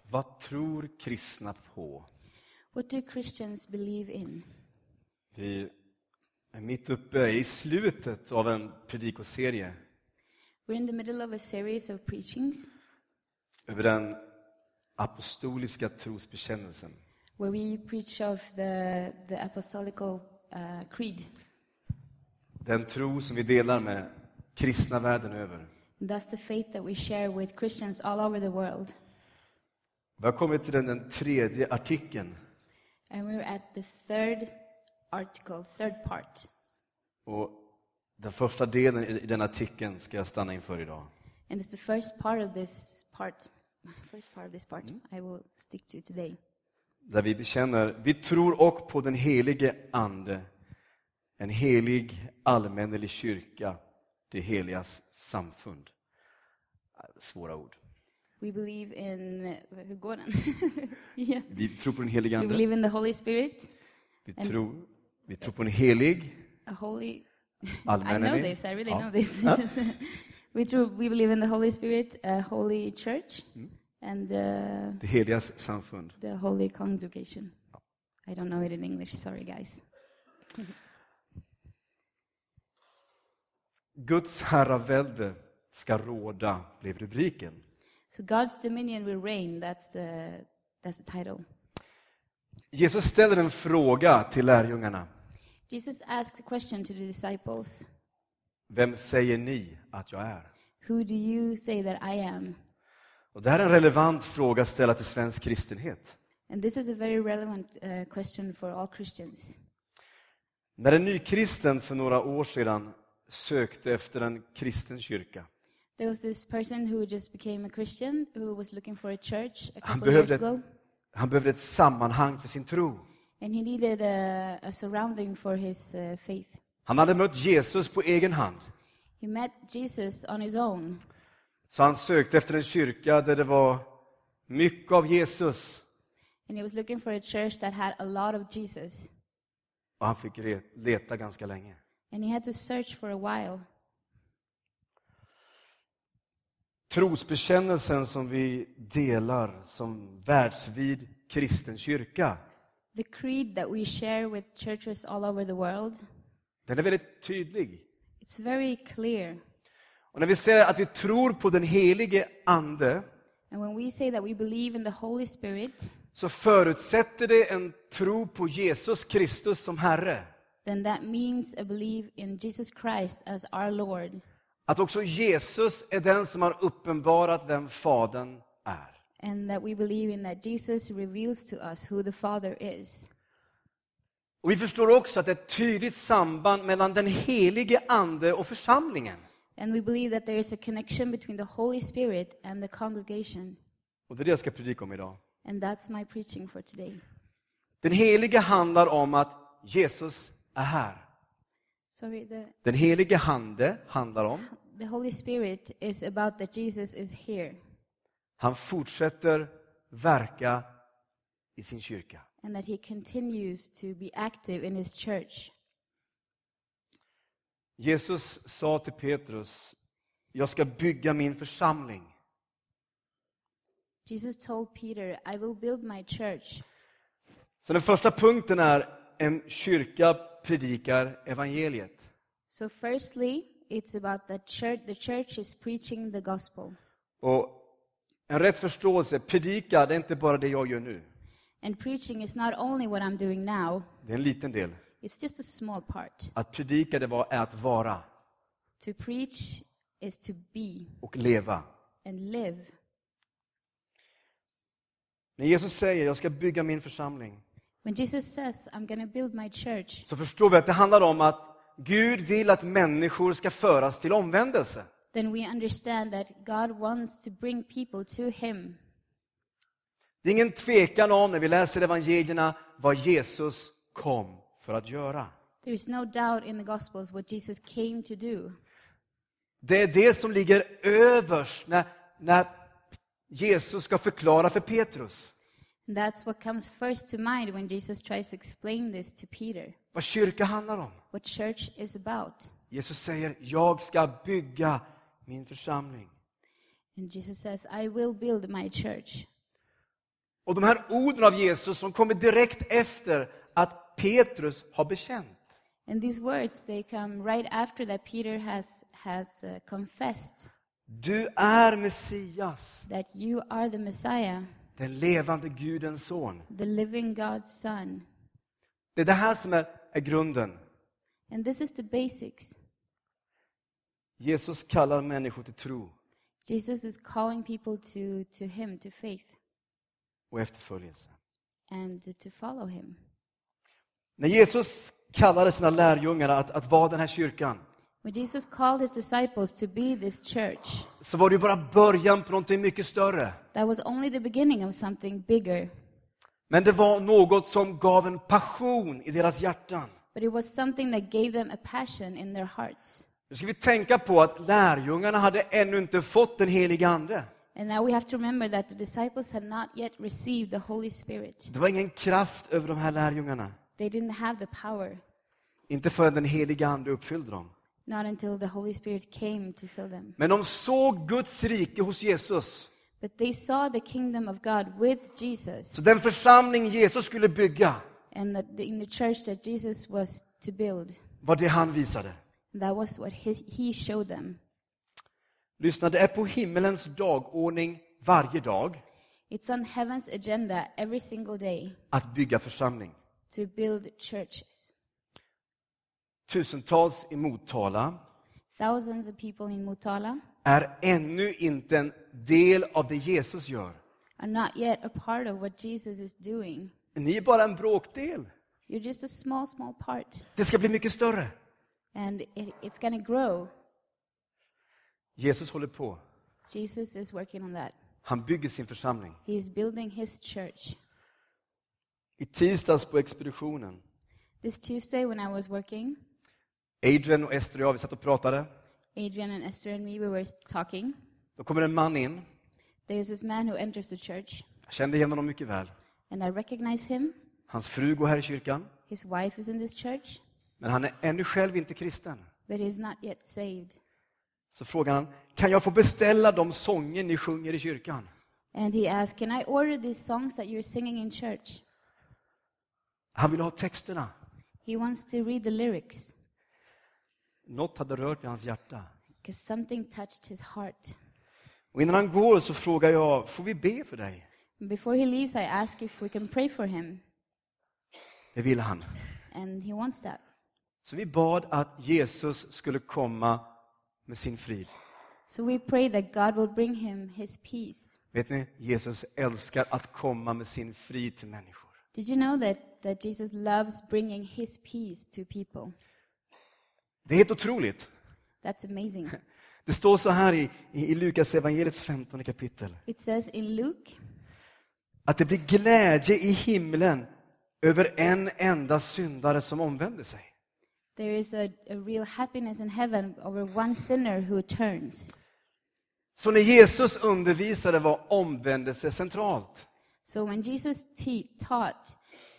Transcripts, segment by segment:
Vad tror kristna på? What do Christians believe in? Vi är mitt uppe i slutet av en predikoserie We're in the middle of a series of preachings över den apostoliska trosbekännelsen. where we preach of the apostolical creed. Den tro som vi delar med kristna världen över. And that's the faith that we share with Christians all over the world. Vi har kommit till den tredje artikeln. And we're at the third part. Och den första delen i den artikeln ska jag stanna inför idag. And it's the first part of this part I will stick to today. Där vi bekänner, vi tror och på den helige ande, en helig allmännelig kyrka, det heligas samfund. Svåra ord. We believe in hur går den? Yeah. Vi tror på den helige We ande. believe in the Holy Spirit. Vi tror på en helig A holy I allmännelig. know this. I really Ja. know this. We believe in the Holy Spirit, a holy church, and Det heligas samfund. the holy congregation. I don't know it in English. Sorry, guys. Guds herravälde ska råda, blev rubriken. So God's dominion will reign. That's the title. Jesus ställer en fråga till lärjungarna. Jesus asked a question to the disciples. Vem säger ni att jag är? Who do you say that I am? Och det här är en relevant fråga att ställa till svensk kristenhet. And this is a very relevant question for all Christians. När en ny kristen för några år sedan sökte efter en kristen kyrka. There was this person who just became a Christian who was looking for a church a Han couple years behövde, ago. han behövde ett sammanhang för sin tro. And he needed a surrounding for his faith. Han hade mött Jesus på egen hand. He met Jesus on his own. Så han sökte efter en kyrka där det var mycket av Jesus. And he was looking for a church that had a lot of Jesus. Och han fick leta ganska länge. And he had to search for a while. Trosbekännelsen som vi delar som världsvid kristen kyrka, The creed that we share with churches all over the world, den är väldigt tydlig. it's very clear. Och när vi säger att vi tror på den helige ande, And when we say that we believe in the Holy Spirit, så förutsätter det en tro på Jesus Kristus som Herre. then that means a belief in Jesus Christ as our Lord. Att också Jesus är den som har uppenbarat vem Fadern är. And that we believe in that Jesus reveals to us who the Father is. Och vi förstår också att det är ett tydligt samband mellan den helige ande och församlingen. And we believe that there is a connection between the Holy Spirit and the congregation. Och det är det jag ska predika om idag. And that's my preaching for today. Den helige handlar om att Jesus är här. Sorry, Den helige ande handlar om, the Holy Spirit is about that Jesus is here. han fortsätter verka i sin kyrka. And that he continues to be active in his church. Jesus sa till Petrus, jag ska bygga min församling. Jesus told Peter, I will build my church. Så den första punkten är, en kyrka predikar evangeliet. So firstly, it's about the church is preaching the gospel. Och en rätt förståelse, predika, det är inte bara det jag gör nu. And preaching is not only what I'm doing now, Det är en liten del. it's just a small part. Att predika, det är att vara To preach is to be och leva. and live. När Jesus säger, jag ska bygga min församling, When Jesus says, I'm going to build my church, så förstår vi att det handlar om att Gud vill att människor ska föras till omvändelse. then we understand that God wants to bring people to him. Det är ingen tvekan om, när vi läser evangelierna, vad Jesus kom för att göra. There is no doubt in the Gospels what Jesus came to do. Det är det som ligger överst när Jesus ska förklara för Petrus And that's what comes first to mind when Jesus tries to explain this to Peter, vad kyrka handlar om. what church is about. Jesus säger, jag ska bygga min församling. And Jesus says, I will build my church. Och de här orden av Jesus som kommer direkt efter att Petrus har bekänt. And these words, they come right after that Peter has confessed Du är Messias, that you are the Messiah, den levande Gudens son. the living God's son. Det är det här som är grunden. And this is the basics. Jesus kallar människor till tro Jesus is calling people to him, to faith, och efterföljelse. and to follow him. När Jesus kallade sina lärjungar att vara den här kyrkan, When Jesus called his disciples to be this church, så var det ju bara början på någonting mycket större. that was only the beginning of something bigger. Men det var något som gav en passion i deras hjärtan. But it was something that gave them a passion in their hearts. Nu ska vi tänka på att lärjungarna hade ännu inte fått den heliga ande. And now we have to remember that the disciples had not yet received the Holy Spirit. Det var ingen kraft över de här lärjungarna. They didn't have the power, Inte förrän den heliga ande uppfyllde dem. not until the Holy Spirit came to fill them. Men de såg Guds rike hos Jesus. But they saw the kingdom of God with Jesus, Så den församling Jesus skulle bygga and in the church that Jesus was to build. var det han visade. That was what he showed them. Lyssna, det är på himmelens dagordning varje dag It's on heaven's agenda every single day att bygga församling. to build churches. Tusentals i Motala Thousands of people in Motala är ännu inte en del av det Jesus gör. are not yet a part of what Jesus is doing. Ni är bara en bråkdel. You're just a small part. Det ska bli mycket större. And it's going to grow. Jesus håller på. Jesus is working on that. Han bygger sin församling. He is building his church. I tisdags på expeditionen, This Tuesday when I was working, Adrian och Esther och jag, vi satt och pratade. Adrian and Esther and me, we were talking. Då kommer en man in. There's this man who enters the church, Jag kände igen honom mycket väl. and I recognize him. Hans fru går här i kyrkan. His wife is in this church, Men han är ännu själv inte kristen. but he's not yet saved. Så frågar han, kan jag få beställa de sånger ni sjunger i kyrkan? And he asked, can I order these songs that you're singing in church? Han vill ha texterna. He wants to read the lyrics, Något hade rört vid hans hjärta. because something touched his heart. Och innan han går så frågar jag, får vi be för dig? Before he leaves, I ask if we can pray for him, Det vill han. and he wants that. Så vi bad att Jesus skulle komma med sin frid. So we pray that God will bring him his peace. Vet ni, Jesus älskar att komma med sin frid till människor. Did you know that Jesus loves bringing his peace to people? Det är helt otroligt. That's amazing. Det står så här i Lukas evangeliets 15 kapitel. It says in Luke Att det blir glädje i himlen över en enda syndare som omvänder sig. there is a real happiness in heaven over one sinner who turns. Så när Jesus undervisade var omvändelse centralt. So when Jesus taught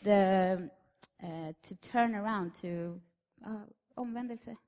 to turn around to omvändelse,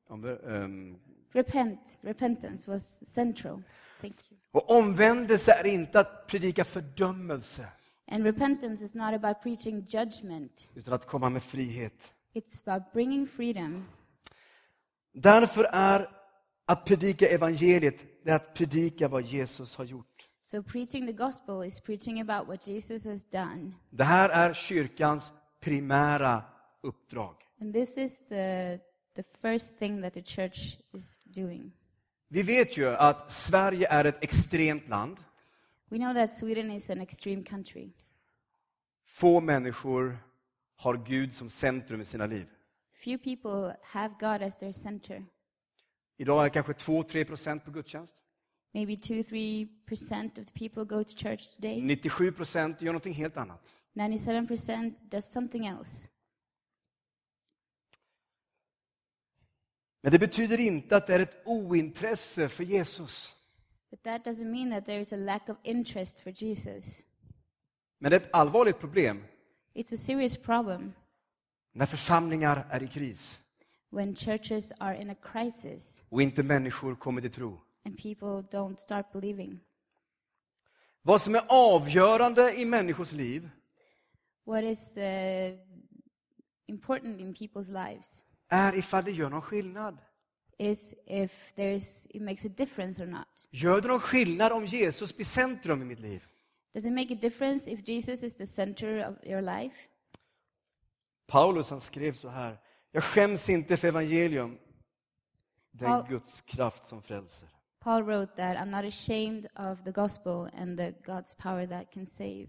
repentance was central. Thank you. Och omvändelse är inte att predika fördömelse, And repentance is not about preaching judgment. utan att komma med frihet. It's about bringing freedom. Därför är att predika evangeliet, det är att predika vad Jesus har gjort. So preaching the gospel is preaching about what Jesus has done. Det här är kyrkans primära uppdrag. And this is the first thing that the church is doing. Vi vet ju att Sverige är ett extremt land. We know that Sweden is an extreme country. Få människor har Gud som centrum i sina liv. Few people have God as their center. Idag är kanske 2-3% på gudstjänst. Maybe 2-3% of the people go to church today. 97% gör någonting helt annat. 97% does something else. Men det betyder inte att det är ett ointresse för Jesus. But that doesn't mean that there is a lack of interest for Jesus. Men det är ett allvarligt problem It's a serious problem när församlingar är i kris when churches are in a crisis och inte människor kommer till tro. and people don't start believing. Vad som är avgörande i människors liv what is important in people's lives är ifall det gör någon skillnad. is if it makes a difference or not. Gör det någon skillnad om Jesus blir centrum i mitt liv? Does it make a difference if Jesus is the center of your life? Paulus han skrev så här: jag skäms inte för evangelium, den Guds kraft som frälser. Paul wrote that I'm not ashamed of the gospel and the God's power that can save.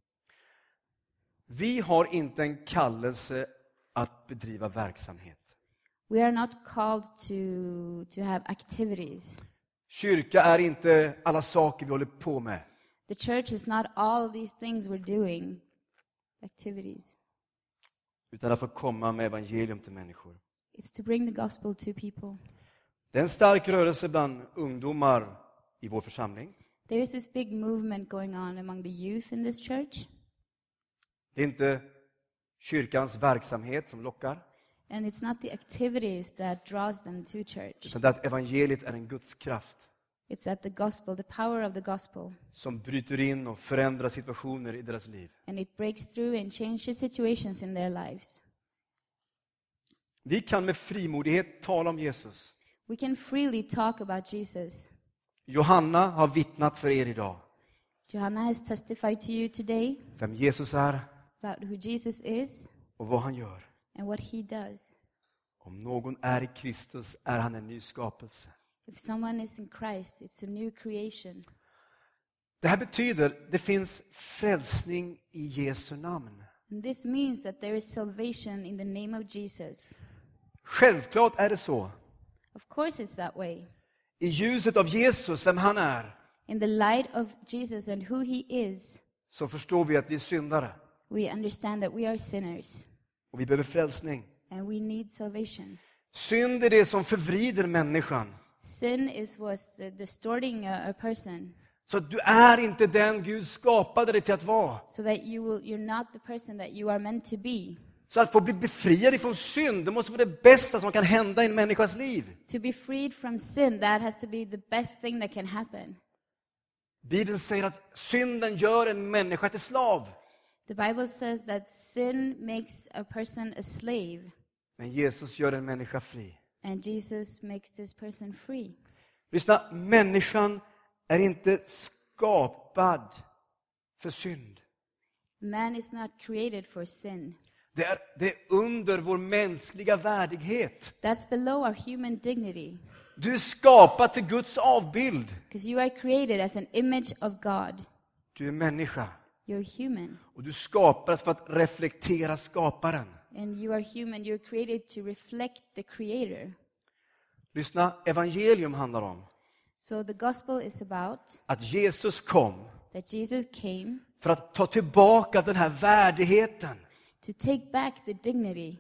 Vi har inte en kallelse att bedriva verksamhet. We are not called to have activities. Kyrka är inte alla saker vi håller på med. The church is not all of these things we're doing, activities. Utan att få komma med evangelium till människor. It's to bring the gospel to people. Det är en stark rörelse bland ungdomar i vår församling. There is this big movement going on among the youth in this church. Det är inte kyrkans verksamhet som lockar. And it's not the activities that draws them to church. Utan det är att evangeliet är en Guds kraft. It's that the gospel, the power of the gospel. Som bryter in och förändrar situationer i deras liv. And it breaks through and changes situations in their lives. Vi kan med frimodighet tala om Jesus. We can freely talk about Jesus. Johanna har vittnat för er idag. Johanna has testified to you today Vem Jesus är about who Jesus is och vad han gör. and what he does. Om någon är i Kristus är han en ny skapelse. If someone is in Christ, it's a new creation. Det här betyder det finns frälsning i Jesu namn. And this means that there is salvation in the name of Jesus. Självklart är det så. Of course it's that way. I ljuset av Jesus, vem han är, In the light of Jesus and who he is, så förstår vi att vi är syndare. we understand that we are sinners Och vi behöver frälsning. and we need salvation. Synd är det som förvrider människan. Sin is what's distorting a person, Så du är inte den Gud skapade dig till att vara. so that you're not the person that you are meant to be. Så att få bli befriad ifrån synd, det måste vara det bästa som kan hända i en människas liv. To be freed from sin, that has to be the best thing that can happen. Bibeln säger att synden gör en människa till slav. The Bible says that sin makes a person a slave, Men Jesus gör en människa fri. and Jesus makes this person free. Lyssna, människan är inte skapad för synd. Man is not created for sin. Det är under vår mänskliga värdighet. That's below our human dignity, Du är skapad till Guds avbild. because you are created as an image of God. Du är människa. You're human, Och du skapades för att reflektera skaparen. and you are human. You're created to reflect the Creator. Lyssna, evangelium handlar om So the gospel is about att Jesus kom that Jesus came för att ta tillbaka den här värdigheten. to take back the dignity.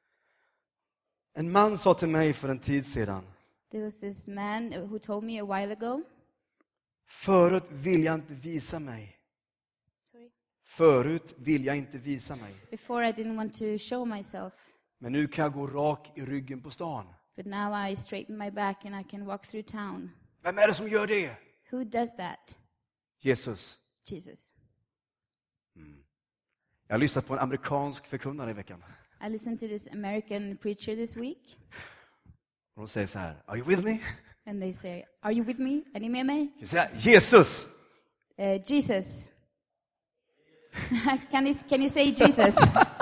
En man sa till mig för en tid sedan: There was this man who told me a while ago. förut vill jag inte visa mig. Sorry. Förut vill jag inte visa mig. Before I didn't want to show myself, Men nu kan jag gå rak i ryggen på stan. but now I straighten my back and I can walk through town. Vem är det som gör det? Who does that? Jesus. Jesus. Jag har lyssnat på en amerikansk förkunnare i veckan. I listened to this American preacher this week, Och de säger så här: are you with me? and they say, "Are you with me? Är ni med mig?" Jag säger, Jesus. Jesus. Can you say Jesus?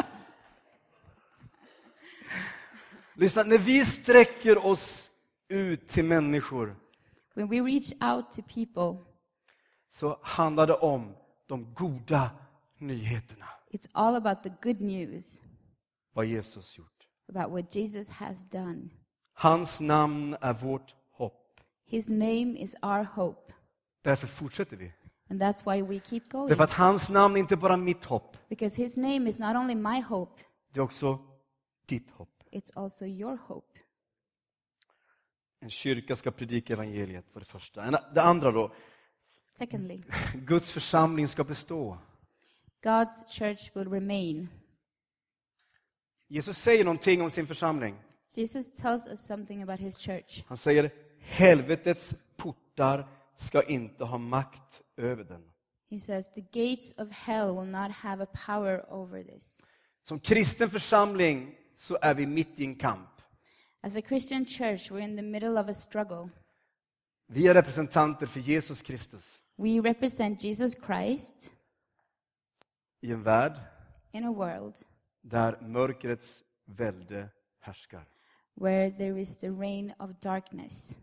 Lyssna, när vi sträcker oss ut till människor When we reach out to people, så handlar det om de goda nyheterna. it's all about the good news Vad Jesus gjort. about what Jesus has done. Hans namn är vårt hopp. His name is our hope, Därför fortsätter vi. and that's why we keep going. Därför att hans namn är inte bara mitt hopp. Because his name is not only my hope, Det är också ditt hopp. it's also your hope. En kyrka ska predika evangeliet för det första. Det andra då, Secondly, Guds församling ska bestå. God's church will remain. Jesus säger någonting om sin församling. Jesus tells us something about his church. Han säger, helvetets portar ska inte ha makt över den. He says, the gates of hell will not have a power over this. Som kristen församling så är vi mitt i en kamp. As a Christian church, we're in the middle of a struggle. Vi är representanter för Jesus Kristus We represent Jesus Christ i en värld in a world där mörkrets välde härskar. where there is the reign of darkness.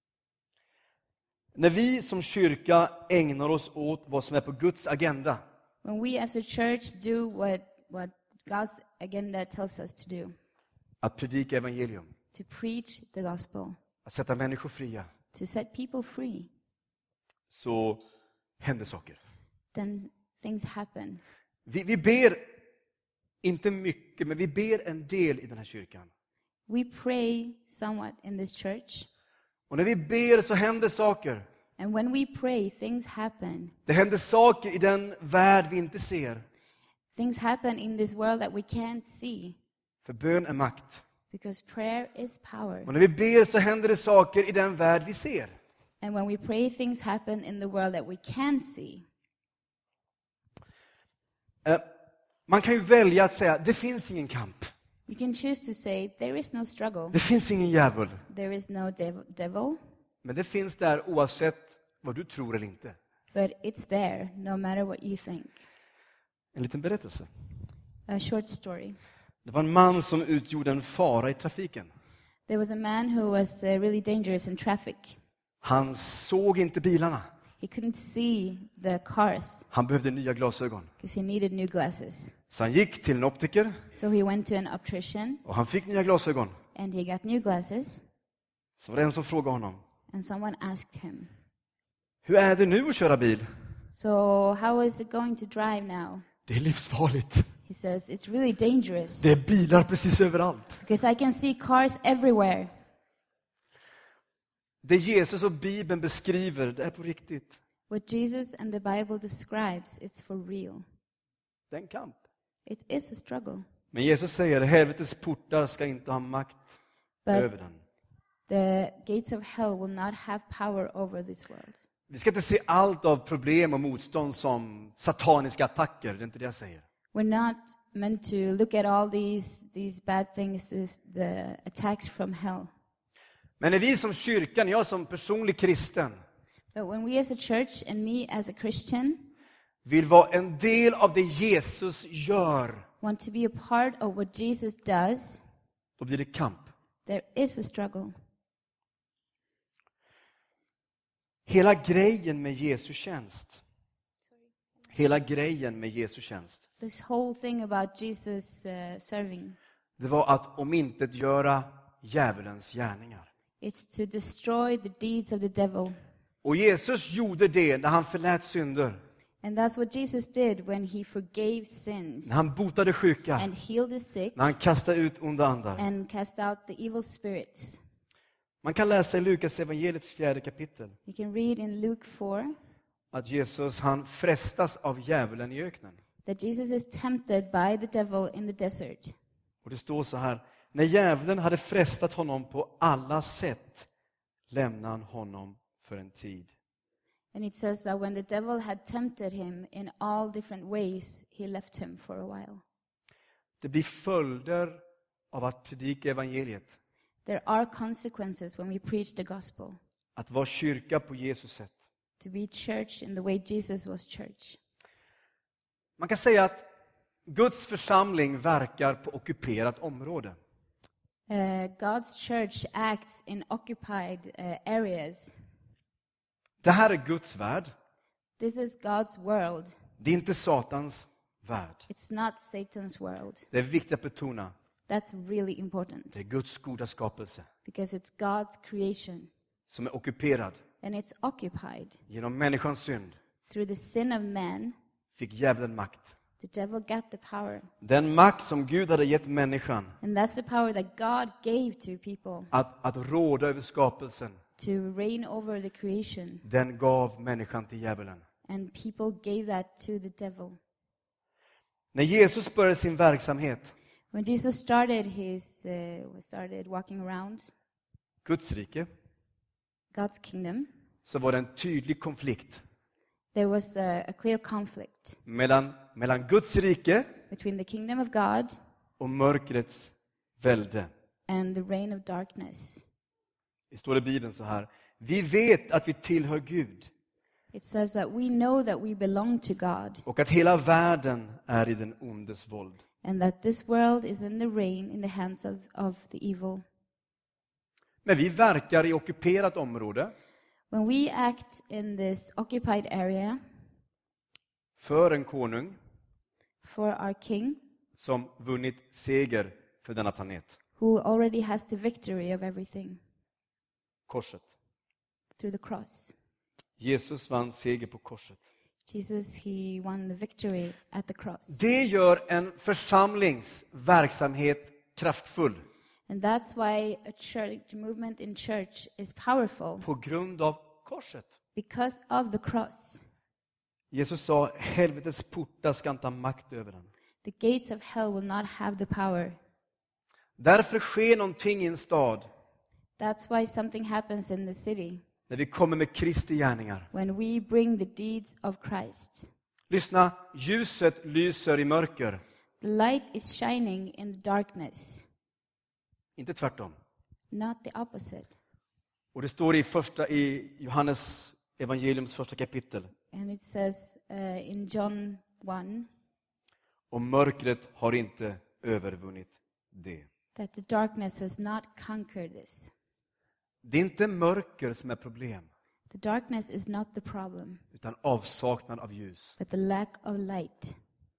När vi som kyrka ägnar oss åt vad som är på Guds agenda, When we as a church do what God's agenda tells us to do, att predika evangelium, to preach the gospel, att sätta människor fria, to set people free, så händer saker. then things happen. Vi ber inte mycket, men vi ber en del i den här kyrkan. We pray somewhat in this church, Och när vi ber så händer saker. and when we pray, things happen. Det händer saker i den värld vi inte ser. Things happen in this world that we can't see, För bön är makt. because prayer is power. Och när vi ber så händer det saker i den värld vi ser. And when we pray, things happen in the world that we can see. Man kan ju välja att säga, det finns ingen kamp. You can choose to say, there is no struggle, Det finns ingen djävul. there is no devil, Men det finns där oavsett vad du tror eller inte. but it's there no matter what you think. En liten berättelse. A short story. Det var en man som utgjorde en fara i trafiken. There was a man who was really dangerous in traffic. Han såg inte bilarna. He couldn't see the cars Han behövde nya glasögon. because he needed new glasses. Så han gick till en optiker So he went to an optician och han fick nya glasögon. and he got new glasses, Så var det en som frågade honom, and someone asked him, hur är det nu att köra bil? so how is it going to drive now? Det är livsfarligt. He says, it's really dangerous Det är bilar precis överallt. because I can see cars everywhere. Det Jesus och Bibeln beskriver, det är på riktigt. What Jesus and the Bible describes, it's for real. Det är en kamp. It is a struggle. Men Jesus säger, helvetets portar ska inte ha makt över But den. the gates of hell will not have power over this world. Vi ska inte se allt av problem och motstånd som sataniska attacker, det är inte det jag säger. We're not meant to look at all these bad things as the attacks from hell. Men när vi som kyrkan, jag som personlig kristen, But when we as a church and me as a Christian vill vara en del av det Jesus gör, want to be a part of what Jesus does, då blir det kamp. there is a struggle. Hela grejen med Jesu tjänst. Hela grejen med Jesu tjänst. This whole thing about Jesus serving, Det var att omintetgöra djävulens gärningar. it's to destroy the deeds of the devil. Och Jesus gjorde det när han förlät synder. And that's what Jesus did when he forgave sins När han botade sjuka. and healed the sick När han kastade ut onda andar. and cast out the evil spirits. Man kan läsa i Lukas evangeliets 4:e kapitel. You can read in Luke 4 Att Jesus, han frestas av djävulen i öknen. that Jesus is tempted by the devil in the desert. Och det står så här. När djävulen hade frestat honom på alla sätt lämnade han honom för en tid. And it says that when the devil had tempted him in all different ways, he left him for a while. Det blir följder av att predika evangeliet. There are consequences when we preach the gospel. Att vara kyrka på Jesus sätt. To be church in the way Jesus was church. Man kan säga att Guds församling verkar på ockuperat område. God's church acts in occupied areas. Det här är Guds värld. This is God's world. Det är inte Satans värld. It's not Satan's world. Det är viktigt att betona. That's really important Det är Guds goda skapelse because it's God's creation som är ockuperad. and it's occupied. Genom människans synd Through the sin of man, fick djävulen makt. the devil got the power. Den makt som Gud hade gett människan And that's the power that God gave to people att råda över skapelsen, to reign over the creation. den gav människan till djävulen. And people gave that to the devil. När Jesus började sin verksamhet, When Jesus started walking around Guds rike, God's kingdom, så var det en tydlig konflikt there was a clear conflict mellan Guds rike between the kingdom of God och mörkrets välde. and the reign of darkness. Det står i Bibeln så här: vi vet att vi tillhör Gud It says that we know that we belong to God och att hela världen är i den ondes våld. and that this world is in the reign in the hands of the evil. Men vi verkar i ockuperat område When we act in this occupied area för en konung for our king, som vunnit seger för denna planet. who already has the victory of everything Korset. through the cross. Jesus vann seger på korset. Jesus, he won the victory at the cross. Det gör en församlings verksamhet kraftfull And that's why a church movement in church is powerful, på grund av korset. because of the cross. Jesus sa, helvetets portar ska inte ha makt över den. The gates of hell will not have the power. Därför sker någonting i en stad That's why something happens in the city när vi kommer med Kristi gärningar. when we bring the deeds of Christ. Lyssna, ljuset lyser i mörker. The light is shining in the darkness, Inte tvärtom. not the opposite. Och det står i Johannes evangeliums första kapitel. And it says in John 1 Och mörkret har inte övervunnit det. that the darkness has not conquered this. Det är inte mörker som är problem, The darkness is not the problem, utan avsaknad av ljus. but the lack of light.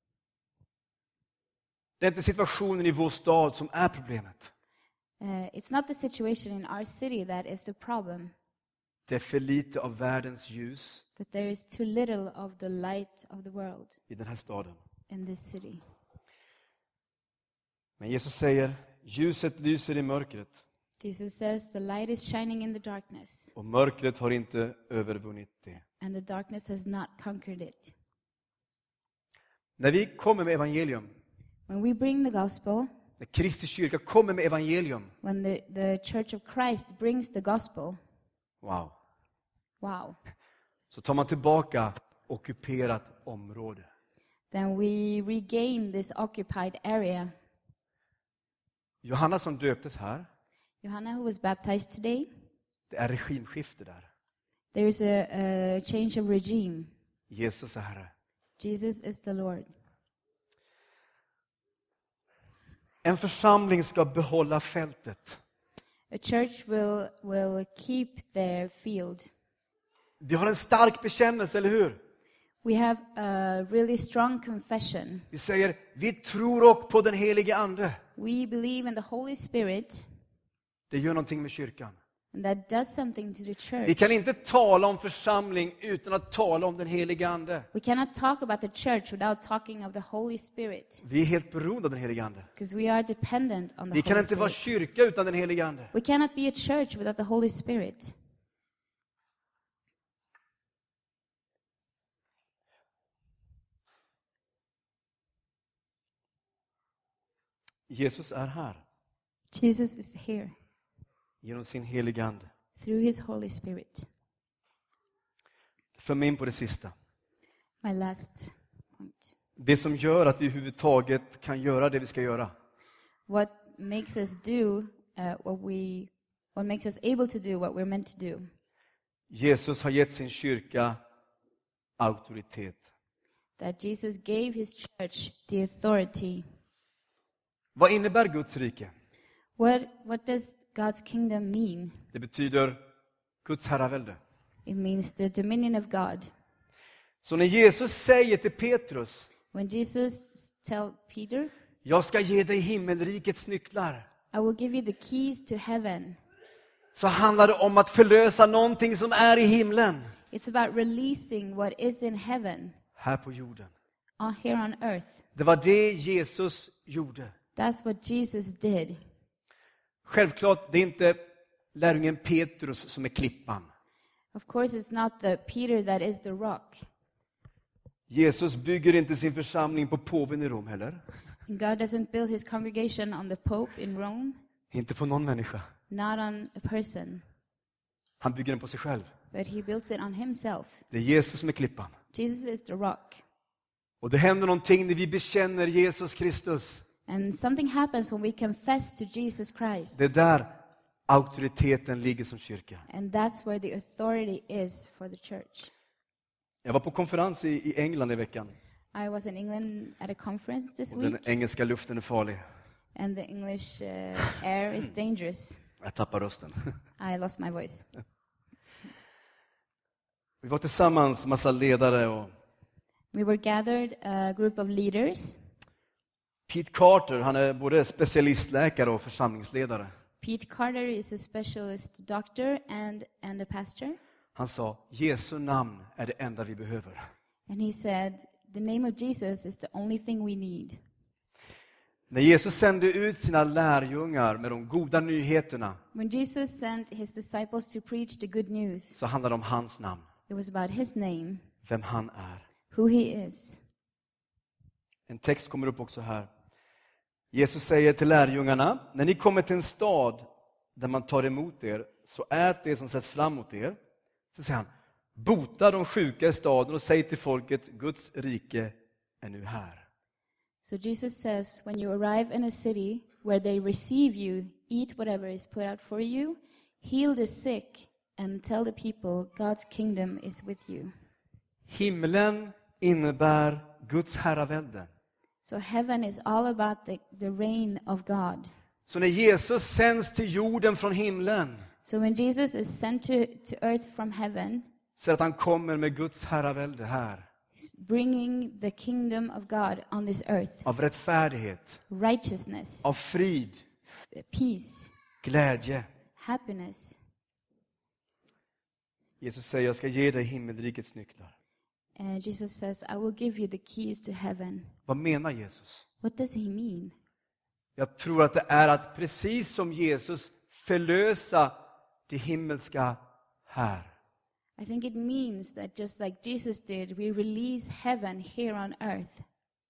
Det är inte situationen i vår stad som är problemet. It's not the situation in our city that is the problem, Det är för lite av världens ljus but there is too little of the light of the world i den här staden. in this city. Men Jesus säger, ljuset lyser i mörkret Jesus says the light is shining in the darkness, och mörkret har inte övervunnit det. and the darkness has not conquered it. När vi kommer med evangelium, When we bring the gospel, när Kristi kyrka kommer med evangelium, when the Church of Christ brings the gospel, wow, wow, så tar man tillbaka ockuperat område. then we regain this occupied area. Johanna som döptes här, Johanna, who was baptized today, det är regimskifte där. there is a change of regime. Jesus är Herre. Jesus is the Lord. En församling ska behålla fältet. A church will keep their field. Vi har en stark bekännelse, eller hur? We have a really strong confession. Vi säger, vi tror och på den helige Ande. We believe in the Holy Spirit, Det gör någonting med kyrkan. and that does something to the Vi church. kan inte tala om församling utan att tala om den helige Ande. We cannot talk about the church without talking of the Holy Spirit, Vi är helt beroende av den helige Ande. because we are dependent on the Vi kan Holy inte vara Spirit. kyrka utan den helige Ande. We cannot be a church without the Holy Spirit. Jesus är här Jesus is here genom sin helige Ande. through his Holy Spirit. För mig in på det sista. My last point. Det som gör att vi överhuvudtaget kan göra det vi ska göra. What makes us do what makes us able to do what we're meant to do? Jesus har gett sin kyrka auktoritet. That Jesus gave his church the authority. Vad innebär Guds rike? What does God's kingdom mean? Det betyder Guds herravälde. It means the dominion of God. Så när Jesus säger till Petrus, When Jesus tell Peter, jag ska ge dig himmelrikets nycklar, I will give you the keys to heaven. så handlar det om att förlösa någonting som är i himlen, It's about releasing what is in heaven här på jorden. here on earth. Det var det Jesus gjorde. That's what Jesus did. Självklart, det är inte lärjungen Petrus som är klippan. Of course, it's not the Peter that is the rock. Jesus bygger inte sin församling på påven i Rom heller. And God doesn't build his congregation on the Pope in Rome, Inte på någon människa. not on a person, Han bygger den på sig själv. but he builds it on himself. Det är Jesus som är klippan. Jesus is the rock. Och det händer någonting när vi bekänner Jesus Kristus. And something happens when we confess to Jesus Christ. Det är där auktoriteten ligger som kyrka. And that's where the authority is for the church. Jag var på konferens i England i veckan. I was in England at a conference this Och den week. engelska luften är farlig. And the English air is dangerous. Jag tappar rösten. I lost my voice. Vi var tillsammans, massa ledare. Och We were gathered, a group of leaders. Pete Carter, han är både specialistläkare och församlingsledare. Pete Carter is a specialist doctor and a pastor. Han sa, Jesu namn är det enda vi behöver. And he said, the name of Jesus is the only thing we need. När Jesus sände ut sina lärjungar med de goda nyheterna, When Jesus sent his disciples to preach the good news, så handlade det om hans namn. it was about his name, Vem han är. who he is. En text kommer upp också här. Jesus säger till lärjungarna, när ni kommer till en stad där man tar emot er, så ät det som sätts fram mot er. Så säger han, bota de sjuka i staden och säg till folket, Guds rike är nu här. So Jesus says, when you arrive in a city where they receive you, eat whatever is put out for you, heal the sick, and tell the people God's kingdom is with you. Himlen innebär Guds herravälde. So heaven is all about the reign of God. Så när Jesus sänds till jorden från himlen, So when Jesus is sent to earth from heaven, så att han kommer med Guds herravälde här. he's bringing the kingdom of God on this earth. Av rättfärdighet, Righteousness, av frid, peace, glädje. happiness. Jesus säger, jag ska ge dig himmelrikets nycklar. And Jesus says, I will give you the keys to heaven. Vad menar Jesus? What does he mean? Jag tror att det är att precis som Jesus förlösa det himmelska här. I think it means that just like Jesus did, we release heaven here on earth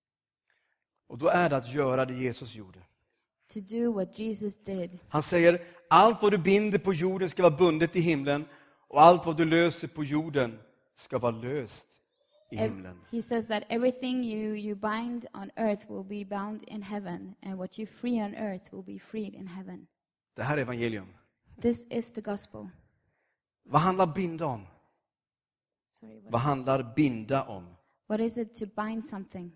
Och då är det att göra det Jesus gjorde. to do what Jesus did. Han säger, allt vad du binder på jorden ska vara bundet i himlen. Och allt vad du löser på jorden ska vara löst i himlen. He says that everything you bind on earth will be bound in heaven, and what you free on earth will be freed in heaven. Det här är evangelium. This is the gospel. Vad handlar binda om? Sorry, Vad handlar binda om? what is it to bind something?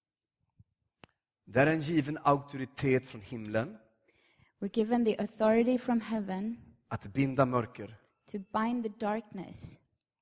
Det är en given auktoritet från himlen We're given the authority from heaven att binda mörker. to bind the darkness.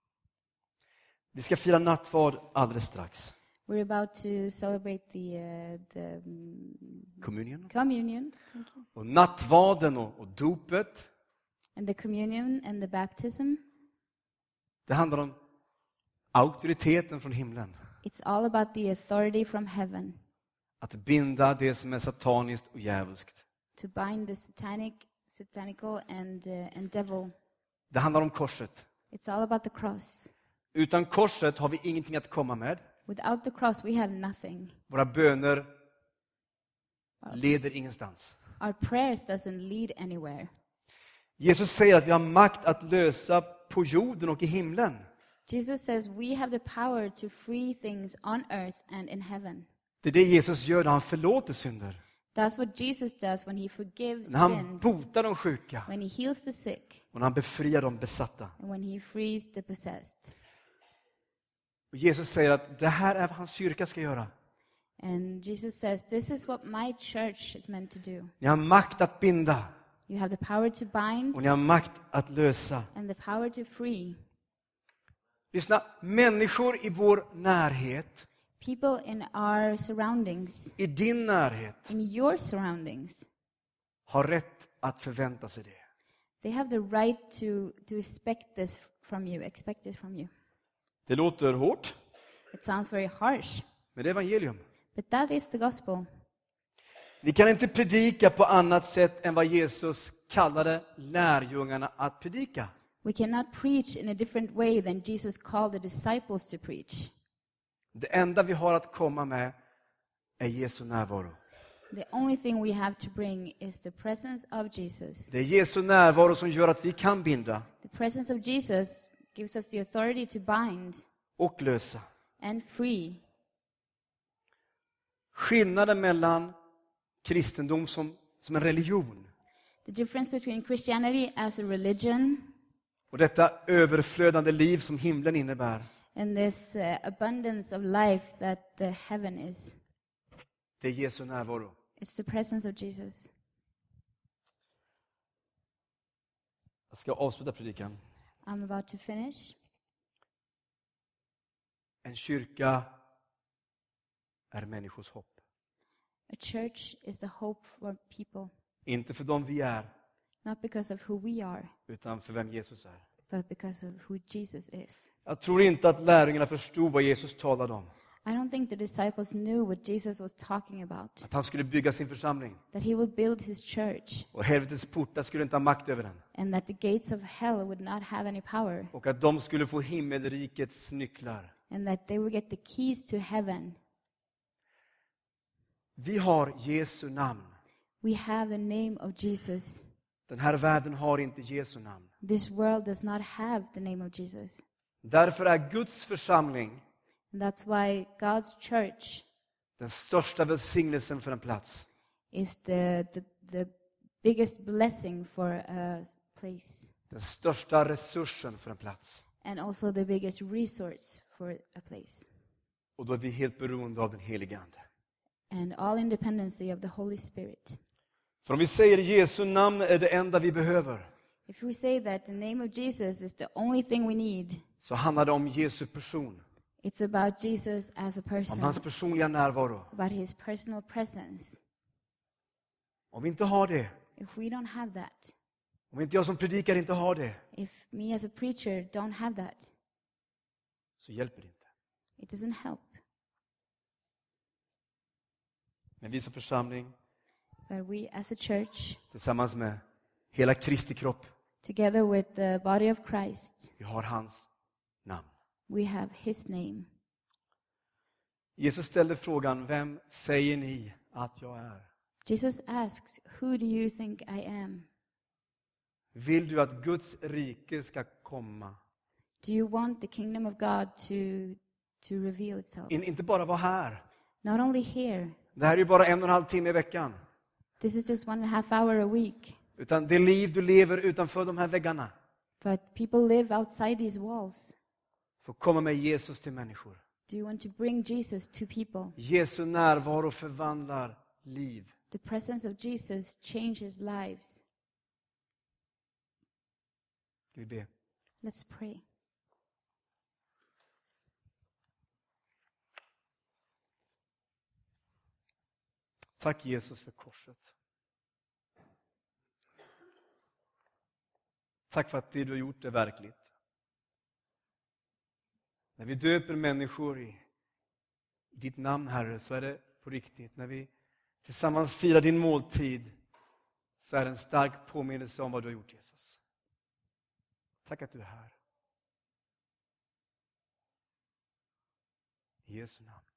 Vi ska fira nattvard alldeles strax. We're about to celebrate the Communion. communion. Thank you. Och nattvarden och dopet, And the communion and the baptism. det handlar om auktoriteten från himlen. It's all about the authority from heaven Att binda det som är sataniskt och djävulskt. to bind the satanical and devil. Det handlar om korset. It's all about the cross. Utan korset har vi ingenting att komma med. Without the cross, we have nothing. Våra böner leder ingenstans. Our prayers doesn't lead anywhere. Jesus säger att vi har makt att lösa på jorden och i himlen. Jesus says we have the power to free things on earth and in heaven. Det är det Jesus gör när han förlåter synder. That's what Jesus does when he forgives När han sins, botar de sjuka. when he heals the sick, Och när han befriar de besatta. and when he frees the possessed. Och Jesus säger att det här är vad hans kyrka ska göra. And Jesus says, this is what my church is meant to do. Ni har makt att binda. You have the power to bind Och ni har makt att lösa. and the power to free. Lyssna, människor i vår närhet, People in our surroundings, i din närhet, in your surroundings, har rätt att förvänta sig det. they have the right to expect this from you. Det låter hårt, It sounds very harsh, men det är evangelium. but that is the gospel. Vi kan inte predika på annat sätt än vad Jesus kallade lärjungarna att predika. We cannot preach in a different way than Jesus called the disciples to preach. Det enda vi har att komma med är Jesu närvaro. The only thing we have to bring is the presence of Jesus. Det är Jesu närvaro som gör att vi kan binda The presence of Jesus gives us the authority to bind och lösa. and free. Skillnaden mellan kristendom som en religion The difference between Christianity as a religion och detta överflödande liv som himlen innebär, and this abundance of life that the heaven is. det är Jesu närvaro. It's the presence of Jesus. Jag ska avsluta predikan. I'm about to finish. En kyrka är människors hopp. A church is the hope for people, Inte för dem vi är, not because of who we are, utan för vem Jesus är. but because of who Jesus is. Jag tror inte att lärjungarna förstod vad Jesus talade om. I don't think the disciples knew what Jesus was talking about, Att han skulle bygga sin församling. that he would build his church, Och helvetets portar skulle inte ha makt över den. and that the gates of hell would not have any power, Och att de skulle få himmelrikets nycklar. and that they would get the keys to heaven. Vi har Jesu namn. We have the name of Jesus. Den här världen har inte Jesu namn. This world does not have the name of Jesus. Därför är Guds församling And that's why God's church den största välsignelsen för en plats. is the biggest blessing for a place, Den största resursen för en plats. and also the biggest resource for a place. Och då är vi helt beroende av den helige Ande. And all in dependency of the Holy Spirit. För om vi säger Jesu namn är det enda vi behöver, If we say that the name of Jesus is the only thing we need, så handlar det om Jesu person. it's about Jesus as a Om person, hans personliga närvaro. about his personal presence. Om vi inte har det, If we don't have that, om inte jag som predikar inte har det, if me as a preacher don't have that, så hjälper det inte. it doesn't help. Men vi som församling, But we as a church, tillsammans med hela Kristi kropp, together with the body of Christ, vi har hans namn. we have his name. Jesus ställde frågan, vem säger ni att jag är? Jesus asks, who do you think I am? Vill du att Guds rike ska komma? Do you want the kingdom of God to reveal itself? Inte bara vara här. Not only here. Det här är ju bara 1,5 timme i veckan. This is just 1.5 hour a week. Utan det liv du lever utanför de här väggarna. But people live outside these walls. Får komma med Jesus till människor. Do you want to bring Jesus to people? Jesu närvaro förvandlar liv. The presence of Jesus changes lives. Ska vi be? Let's pray. Tack Jesus för korset. Tack för att det du har gjort är verkligt. När vi döper människor i ditt namn, Herre, så är det på riktigt. När vi tillsammans firar din måltid så är det en stark påminnelse om vad du har gjort, Jesus. Tack att du är här. I Jesu namn.